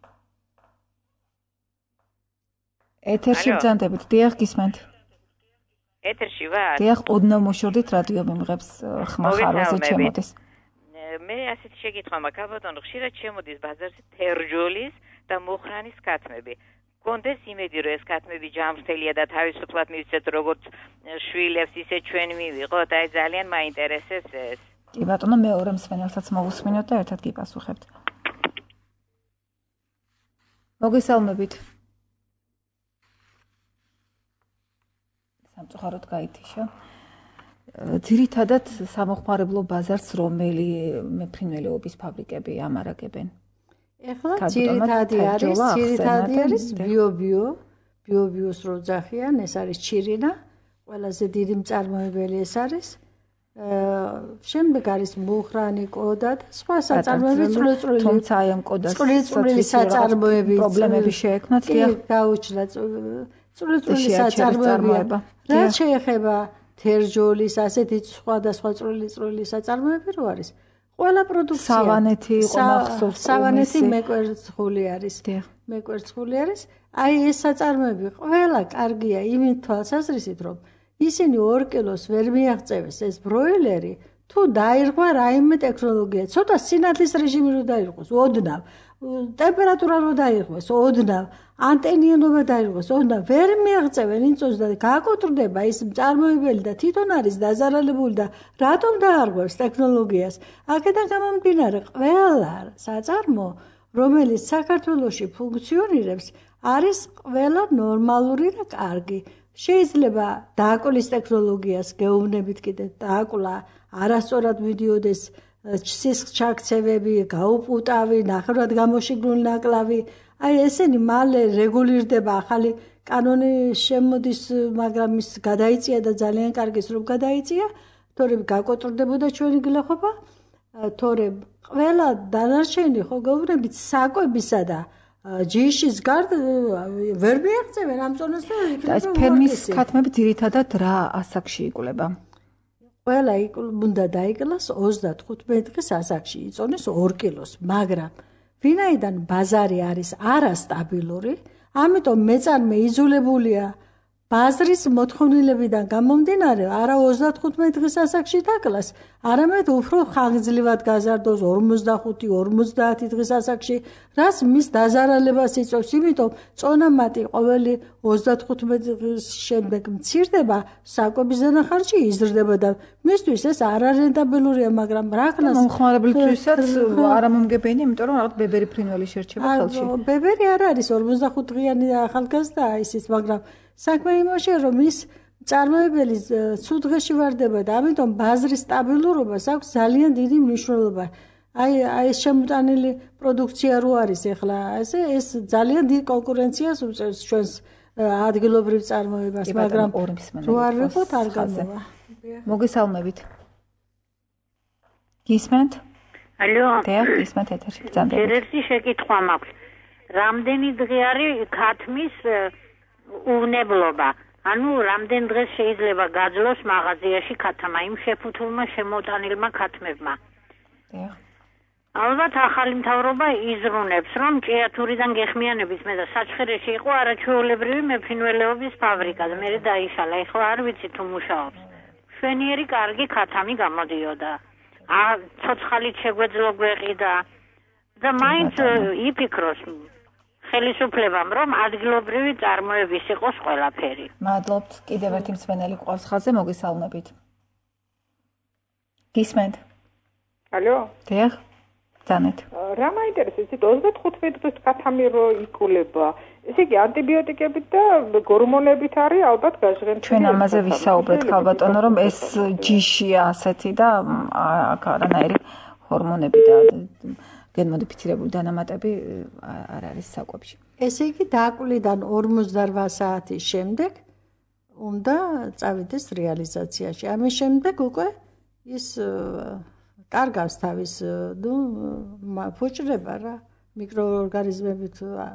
ეთერში ბრძანდებით, დიახ, გისმენთ. ეთერში ვარ. დიახ, ოდნავ მოშორდით რადიო მიმღებს ხმახარვაზე ჩემოდის. მე ასეთ შეკითხვა მაქვს, ბატონო, ხშირად შემოდის ბაზარზე თერჯოლის და მუხრანის კათმები. კონდეს იმედი რომ ეს კათმები ჯამრთელია და თავისუფლად მივცეთ როგორც შვილებს ისე ჩვენ მივიღოთ, აი ძალიან მაინტერესებს ეს. კი ბატონო, მეორე მსმენელსაც მოვუსმინოთ და ერთად გიპასუხებთ. მოგესალმებით. სამწუხაროდ გაითიშა. ძირითადად სამოხმარებლო ბაზარს რომელი მეფრინველეობის ფაბრიკები ამარაგებენ? ეხლა ძირითადი არის ბიო-ბიოს რო ძახიან, ეს არის ჩირინა, ყველაზე დიდი მწარმოებელი ეს არის. შემდეგ არის მუხრანი კოდა და სხვა საწარმოები წვრილი თუმცა აი ამ კოდას წვრილი საწარმოები პრობლემები შეექმნათ დიახ გაუჩნდა წვრილი საწარმოებია რაც შეეხება თერჯოლის ასეთი სხვადასხვა წვრილი საწარმოები რო არის ყველა პროდუქცია სავანეთი იყო მახსოვს სავანეთი მეკვერცხული არის აი ეს საწარმოები ყველა კარგია იმით თვალსაზრისით რომ ისინი 2 კილოს ვერ მიაღწევს ეს ბროილერი თუ დაირღვა რაიმე ტექნოლოგია ცოტა სინათლის რეჟიმი რო დაირღვეს ოდნავ ტემპერატურა რო დაირღვეს ოდნავ ანტენიანობა დაირღვეს ოდნავ ვერ მიაღწევენ იწოს და გაკოტრდება ის მწარმოებელი და თვითონ არის დაზარალებული და რატომ დაარღვევს ტექნოლოგიას აქედან გამომდინარე ყველა საწარმო რომელიც საქართველოში ფუნქციონირებს არის ყველა ნორმალური და კარგი შეიძლება დააკლის ტექნოლოგიას გეუბნებით კიდე დააკლა არასწორად მიდიოდეს სისხლ ჩაქცევები გაუპუტავი ნახევრად გამოშიგრული ნაკლავი აი ესენი მალე რეგულირდება ახალი კანონი შემოდის მაგრამ ის გადაიწია და ძალიან კარგის რომ გადაიწია თორემ გაკოტრდებოდა ჩვენი გლეხობა თორემ ყველა დანარჩენი ხო გეუბნებით საკვებისა და ჯიშის გარდა ვერ მიაღწევენ ამ ზონას და ეს ფერმის ქათმები ძირითადად რა ასაკში იკვლება? ყველა უნდა დაიკლას 35 დღის ასაკში, იწონეს 2 კილოს, მაგრამ ვინაიდან ბაზარი არის არასტაბილური, ამიტომ მეწარმე იზოლებულია ბაზრის მოთხოვნილებიდან გამომდინარე, არა 35 დღის ასაკში დაკლას, არამედ უფრო ხანგრძლივად გაზარდოს 45-50 დღის ასაკში, რაც მის დაზარალებას იწვევს, იმიტომ წონამატი ყოველი 35 დღის შემდეგ მცირდება, საკვების დანახარჯი იზრდება და მისთვის ეს არარენტაბელურია, მაგრამ რაკნას მომხმარებლისთვისაც არა მომგებიანი, იმიტომ რომ რაღაც ბებერი ფრინველი შერჩება ხელში. ბებერი არ არის 45 დღიანი ახალგაზრდაა ისიც, მაგრამ საქმე იმაშია, რომ ის წარმოებელი ცუდ დღეში ვარდება და ამიტომ ბაზრის სტაბილურობას აქვს ძალიან დიდი მნიშვნელობა. აი ეს შემოტანილი პროდუქცია რო არის ახლა, ეს ძალიან დიდ კონკურენციას უწევს ჩვენს ადგილობრივ წარმოებას, მაგრამ რო არ ვიყოთ არ გამოვა. მოგესალმებით. გისმენთ? ალო. გისმენთ ეთერში ბრძანდებით. ერთი შეკითხვა მაქვს. რამდენი დღე არის ქათმის უვნებლობა? ანუ რამდენ დღეს შეიძლება გაძლოს მაღაზიაში ქათამა იმ შეფუთულმა შემოტანილმა ქათმებმა? ალბათ ახალი მთავრობა იზრუნებს, რომ ჭიათურიდან გეხმიანების მე და საჩხერეში იყო არაჩვეულებრივი მეფრინველეობის ფაბრიკა და მე დაიშალა. ეხლა არ ვიცი თუ მუშაობს. შვენიერი კარგი ქათამი გამოდიოდა. ცოცხალით შეგვეძლო გვეყიდა და მაინც იფიქროს ხელისუფლებამ, რომ ადგილობრივი წარმოების იყოს ყველაფერი. მადლობთ. კიდევ ერთი მსმენელი ყავს ხაზზე, მოგესალმებით. გისმენთ? ალო? დიახ. ბრძანეთ. რა მაინტერესებს, 35 დღის ქათამი რო იკულება, ესე იგი ანტიბიოტიკებით და გორმონებით არის ალბათ გაჟღენილი. ჩვენ ამაზე ვისაუბრეთ, ქალბატონო, რომ ეს ჯიშია ასეთი და აქ არანაირი ჰორმონები და გენმოდიფიცირებული დანამატები არ არის საკვებში. ესე იგი დაკვლიდან 48 საათის შემდეგ უნდა წავიდეს რეალიზაციაში. ამის შემდეგ უკვე ის კარგავს თავის ფუჭრება რა, მიკროორგანიზმებით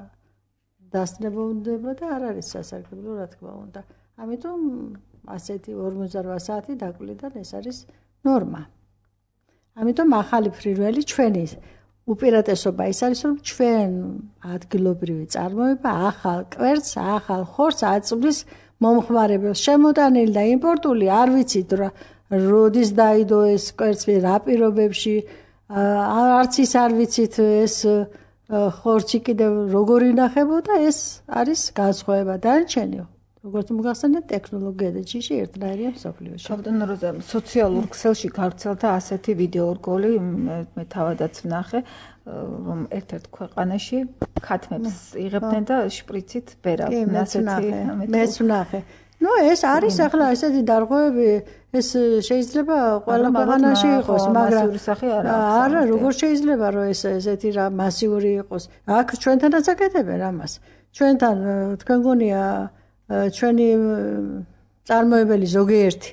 დასნებონდება და არ არის სასარგებლო, რა თქმა უნდა. ამიტომ ასეთი 48 საათი დაკვლიდან ეს არის ნორმა. ამიტომ ახალი ფრინველი ჩვენი უპირატესობა ის არის, რომ ჩვენ ადგილობრივი წარმოება ახალ კვერცხს, ახალ ხორცს აწვდის მომხმარებელს. შემოტანილი და იმპორტული არ ვიცით როდის დაიდო ეს კვერცხი, რა პირობებში, არც ის არ ვიცით ეს ხორცი კიდევ როგორ ინახებოდა, ეს არის განსხვავება დანარჩენი. როგორც მოგახსენეთ, ტექნოლოგია და ჯიში ერთნაირია მსოფლიოში. ქალბატონო როზა, სოციალურ ქსელში გავრცელდა ასეთი ვიდეორგოლი, მე თავადაც ვნახე, რომ ერთ-ერთ ქვეყანაში ქათმებს იღებდნენ და შპრიცით ბერავდნენ ასეთი. მეც ვნახე. ნუ ეს არის ახლა ესეთი დარღვევები, ეს შეიძლება ყველა ქვეყანაში იყოს, მაგრამ არა, როგორ შეიძლება რომ ესეთი რა მასიური იყოს. აქ ჩვენთანაც აკეთებენ ამას. ჩვენთან თქვენ გონია ჩვენი წარმოებელი ზოგიერთი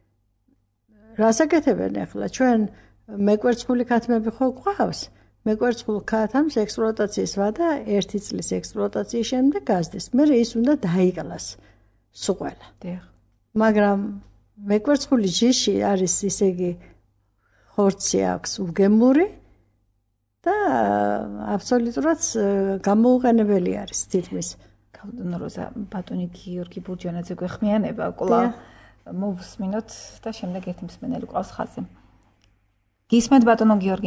რას აკეთებენ ახლა? ჩვენ მეკვერცხული ქათმები ხო გვყავს? მეკვერცხულ ქათამს ექსპლუატაციის ვადა 1 წლის ექსპლუატაციის შემდეგ გაზდეს. მე ის უნდა დაიკლას სულ. მაგრამ მეკვერცხული ჯიში არის, ისე იგი ხორცი აქვს უგემური და აბსოლუტურად გამოუყენებელი არის თითქმის. ქალბატონო როზა, ბატონი გიორგი ბურჯანაძე გვეხმიანება, კვლავ მოვსმინოთ და შემდეგ ერთი მსმენელი ყავს ხაზზე. გისმენთ ბატონო გიორგი?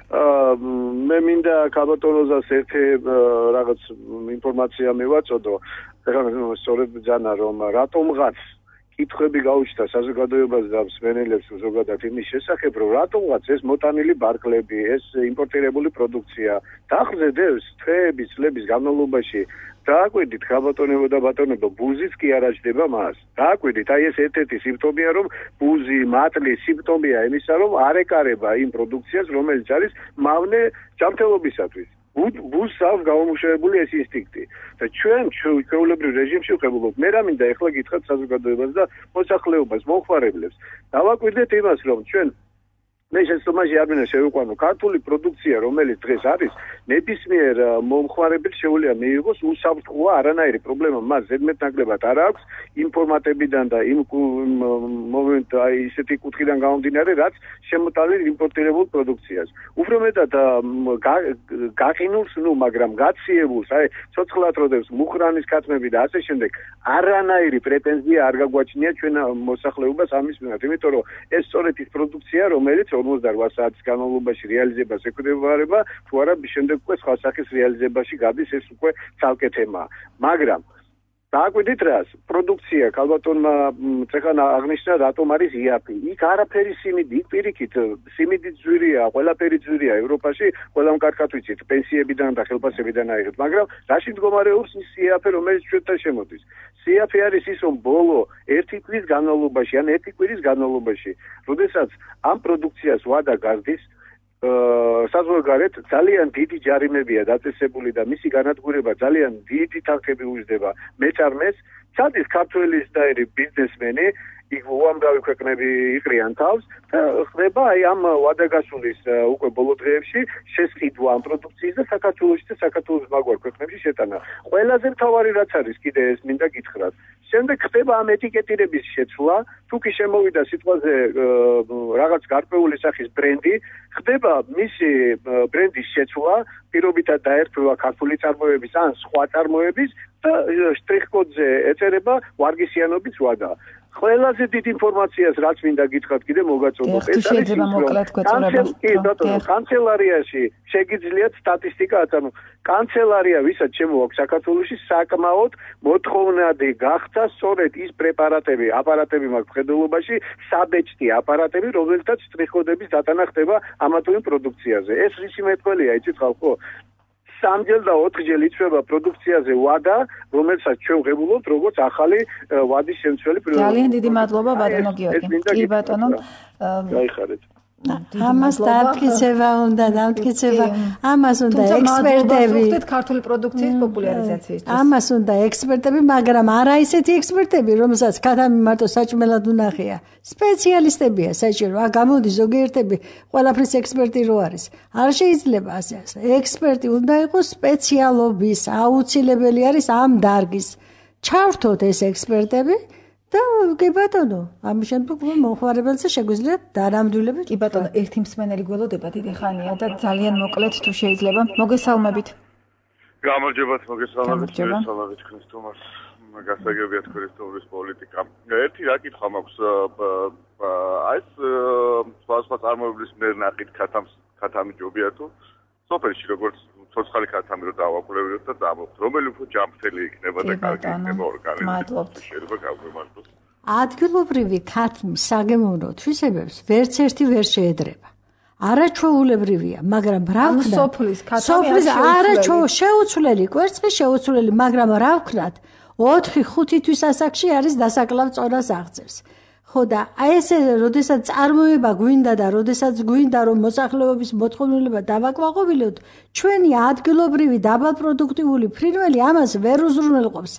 მე მინდა ქალბატონოზას ერთი რაღაც ინფორმაცია მივაწოდო. სწორედ ბრძანა რომ რატომღაც კითხვები გაუჩნდა საზოგადოებას და მსმენელებს ზოგადად იმის შესახებ, რომ რატომღაც ეს მოტანილი ბარკლები, ეს იმპორტირებული პროდუქცია დახრძედებს თვეების, წლების განმავლობაში. დააკვირდით ქალბატონებო და ბატონებო, ბუზიც კი არ აჩნდება მას. დააკვირდით, აი ეს ერთ-ერთი სიმპტომია, რომ ბუზი, მატლის სიმპტომია იმისა, რომ არ ეკარება იმ პროდუქციას, რომელიც არის მავნე ჯანმრთელობისათვის. ბუზს აქვს გამომუშავებული ეს ინსტინქტი. და ჩვენ ჩვეულებრივ რეჟიმში ვხებულობთ. მე რა მინდა ეხლა გითხრათ საზოგადოებას და მოსახლეობას, მომხმარებლებს. დავაკვირდეთ იმას, რომ ჩვენ მე შესაბამისად არ მინდა შევიყვანო ქართული პროდუქცია, რომელიც დღეს არის, ნებისმიერ მომხმარებელს შეუძლია მიიღოს უსაფრთხოა, არანაირი პრობლემა მას ზედმეტნაკლებად არ აქვს იმ ფორმატებიდან და იმ მომენტ აი ისეთი კუთხიდან გამომდინარე, რაც შემოტანილ იმპორტირებულ პროდუქციას. უფრო მეტად გაყინულს, მაგრამ გაციებულს, აი ცოცხლად როდებს მუხრანის ქათმები და ასე შემდეგ, არანაირი პრეტენზია არ გაგვაჩნია ჩვენ მოსახლეობას ამის მიმართ, იმიტომ რომ ეს სწორედ ის პროდუქცია, რომელიც 48 საათის განმავლობაში რეალიზებას ეკვიდებარება, თუ არა შემდეგ უკვე სხვა სახის რეალიზებაში გადის, ეს უკვე ცალკე თემაა. მაგრამ დააკვირდით რას, პროდუქცია ქალბატონმა წეხან აღნიშნა რატომ არის იაფი. იქ არაფერი სიმიდი, იქ პირიქით სიმიდით ძვირია, ყველაფერი ძვირია ევროპაში, ყველამ კარგად ვიცით, პენსიებიდან და ხელფასებიდან აიღეთ, მაგრამ რაში მდგომარეობს ის იაფი, რომელიც ჩვენთან შემოდის? იაფი არის ის, რომ ბოლო 1 თვის განმავლობაში, ან 1 კვირის განმავლობაში, როდესაც ამ პროდუქციას ვადა გარდის საზღვარგარეთ ძალიან დიდი ჯარიმებია დაწესებული და მისი განადგურება ძალიან დიდი თანხები უჯდება მეწარმეს, სადის ქართველის დაერი ბიზნესმენი იქ უამრავი ქვეყნები იყრიან თავს და ხდება აი ამ ვადაგასულის უკვე ბოლო დღეებში შესყიდვა ამ პროდუქციის და საქართველოში და საქართველოს მაგვარ ქვეყნებში შეტანა. ყველაზე მთავარი რაც არის კიდე ეს მინდა გითხრათ. შემდეგ ხდება ამ ეტიკეტირების შეცვლა, თუ კი შემოვიდა სიტყვაზე რაღაც გარკვეული სახის ბრენდი, ხდება მისი ბრენდის შეცვლა, პირობითად დაერთვა ქართული წარმოების ან სხვა წარმოების და შტრიხ-კოდზე ეწერება ვარგისიანობის ვადა. ყველაზე დიდ ინფორმაციას რაც მინდა გითხრათ კიდე მოგაწოდოთ ეს არის კანცელარიაში შეგიძლიათ სტატისტიკაც ანუ კანცელარია ვისაც შემოაქვს საქართველოში საკმაოდ მოთხოვნადი გახდა სწორედ ის პრეპარატები აპარატები მაქვს მხედველობაში საბეჭდი აპარატები რომელთაც შტრიხ-კოდების დატანა ხდება ამა თუ იმ პროდუქციაზე ეს რისი მეტყველია იცით ხალხო 3-ჯერ და 4-ჯერ იწვება პროდუქციაზე ვადა, რომელსაც ჩვენ ვღებულობთ როგორც ახალი ვადის შემცველი პირველი. ძალიან დიდი მადლობა ბატონო გიორგი. კი ბატონო. გაიხარეთ. ამას დამტკიცება უნდა, ამას უნდა ექსპერტები. ვუხდით ქართული პროდუქციის პოპულარიზაციისთვის. ამას უნდა ექსპერტები, მაგრამ არა ისეთი ექსპერტები, რომელსაც ქათამი მარტო საჭმელად უნახია. სპეციალისტებია საჭირო. გამოდის ზოგიერთები ყველაფრის ექსპერტი რო არის. არ შეიძლება ასე. ექსპერტი უნდა იყოს სპეციალობის, აუცილებელი არის ამ დარგის. ჩავრთოთ ეს ექსპერტები. და კი ბატონო, ამის შემდეგ მომხმარებელს შეგვიძლია დანამდვილებით. კი ბატონო, ერთი მსმენელი გველოდება დიდი ხანია და ძალიან მოკლედ თუ შეიძლება. მოგესალმებით. გამარჯობათ, მოგესალმებით თქვენს თომას. გასაგებია თქვენი თომის პოლიტიკა. ერთი რა კითხვა მაქვს აი ეს სხვა წარმოებლის მიერ ნახით ქათამი ჯობია თუ სოფელში როგორც ცოცხალი ქათამი რო დავაკვლევიოთ და წამოვთ რომელი უფრო ჯამრთელი იქნება და კარგი იქნება ორგანიზმი შეიძლება გავგვემართოს ადგილობრივი ქათმი საგემოვნო თვისებებს ვერც ერთი ვერ შეედრება არაჩვეულებრივია მაგრამ რა ვქნათ სოფლის ქათამი შეუცვლელი კვერცხი შეუცვლელი მაგრამ რა ვქნათ 4-5 თვის ასაკში არის დასაკლავ წონას აღწევს ხო და აი ესე როდესაც წარმოება გვინდა და როდესაც გვინდა რომ მოსახლეობის მოთხოვნილება დავაკმაყოფილოთ ჩვენი ადგილობრივი დაბალპროდუქტიული ფრინველი ამას ვერ უზრუნველყოფს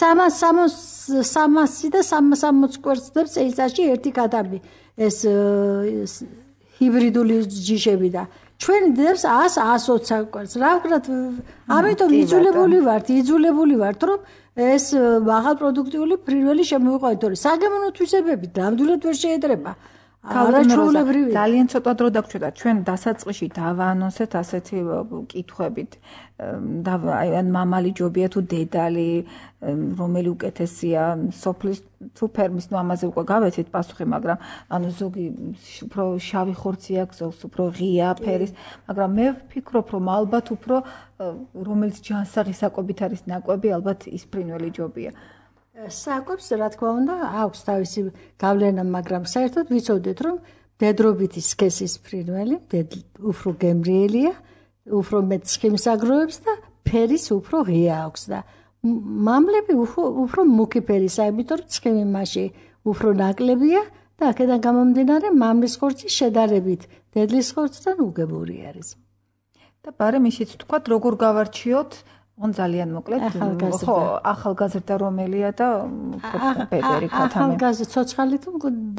300 და 360 კვერცხებს წელიწადში ერთი ქათამი ეს ჰიბრიდული ჯიშები და ჩვენი დებს 100-120 კვერცხს რა ვქნათ ამიტომ იძულებული ვართ რომ ეს მაღალპროდუქტიული ფრინველი შემოვიყვანოთ, თორე საგემოვნო თვისებები ნამდვილად ვერ შეედრება. არაჩვეულებრივია. ძალიან ცოტა დრო დაგვრჩება. ჩვენ დასაწყისში დავაანონსეთ ასეთი კითხვებით. ან მამალი ჯობია თუ დედალი, რომელი უკეთესია, სოფლის თუ ფერმის, ამაზე უკვე გავეცით პასუხი, მაგრამ ანუ ზოგი უფრო შავი ხორცი აქვს, უფრო ღია ფერის, მაგრამ მე ვფიქრობ, რომ ალბათ უფრო რომელიც ჯანსაღი საკვებით არის ნაკვები, ალბათ ის ფრინველი ჯობია. საკვებს რა თქმა უნდა აქვს თავისი გავლენა, მაგრამ საერთოდ ვიცოდეთ რომ დედრობითი სქესის ფრინველი უფრო გემრიელია, უფრო მეტ ცხიმს აგროვებს და ფერის უფრო ღია აქვს და მამლები უფრო მუქი ფერისაა, იმიტომ რომ ცხიმი მასში უფრო ნაკლებია და აქედან გამომდინარე მამლის ხორცი შედარებით დედლის ხორცთან უგებური არის. და ბარემ ისიც თქვათ, როგორ გავარჩიოთ ძალიან მოკლედ ხო ახალგაზრდა რომელია და პედერი ქათამი ახალგაზრდა ცოცხალი თუ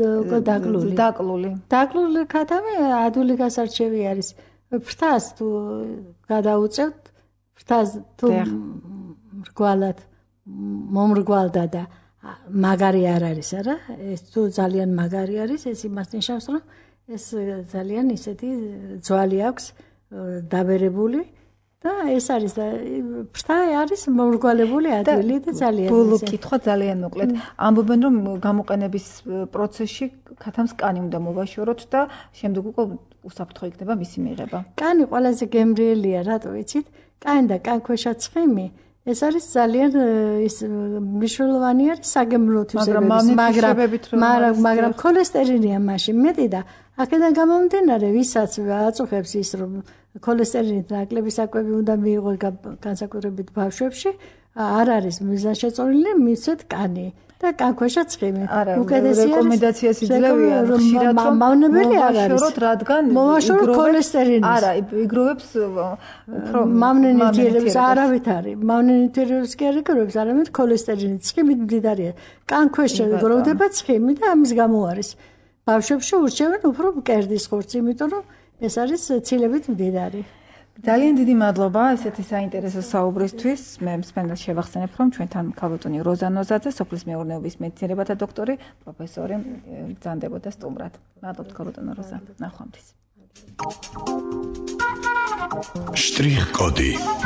დაკლული ქათამი ადვილი გასარჩევი არის ფრთას თუ გადაუწევთ ფრთას თუ მრგვალად მომრგვალდა და მაგარი არ არის არა ეს თუ ძალიან მაგარი არის ეს იმას ნიშნავს რომ ეს ძალიან ისეთი ძვალი აქვს დაბერებული და ეს არის და ფრთა არის მომრგვალებული ადვილი და ძალიან ბოლო კითხვა ძალიან მოკლედ ამბობენ რომ გამოყენების პროცესში ქათამს კანი უნდა მოვაშოროთ და შემდეგ უკვე უსაფრთხო იქნება მისი მიღება კანი ყველაზე გემრიელია რატო იცით კანი და კანქვეშა ცხიმი ეს არის ძალიან ის მნიშვნელოვანი არის საგემრთვისებების მაგრამ ქოლესტერინია მაშინ მეტი და აქედან გამომდინარე ვისაც აწუხებს ის რომ ქოლესტერინით ნაკლები საკვები უნდა მიიღოს განსაკუთრებით ბავშვებში არ არის მიზანშეწონილი მისცეთ კანი და კანქვეშა ცხიმი უკეთესი რეკომენდაციას იძლევია ხშირად რომ მავნებელი არ არის რადგან მოვაშოროთ ქოლესტერინის არა იგროვებს უფრო მავნენითიერებს არავით არის მავნენითიერებს კი არ იგროვებს არამედ ქოლესტერინი ცხიმით მდიდარია კანქვეშა იგროვდება ცხიმი და ამის გამო არის ბავშვებში ურჩევენ უფრო მკერდის ხორცს იმიტომ რომ ეს არის ცილებით მდიდარი ძალიან დიდი მადლობა ესეთი საინტერესო საუბრისთვის. მე მსმენელს შევახსენებ, რომ ჩვენთან ქალბატონი როზა ნოზაძე, სოფლის მეურნეობის მეცნიერებათა დოქტორი, პროფესორი ბრძანდებოდა სტუმრად. მადლობთ ქალბატონო როზა. ნახვამდის. შტრიხ კოდი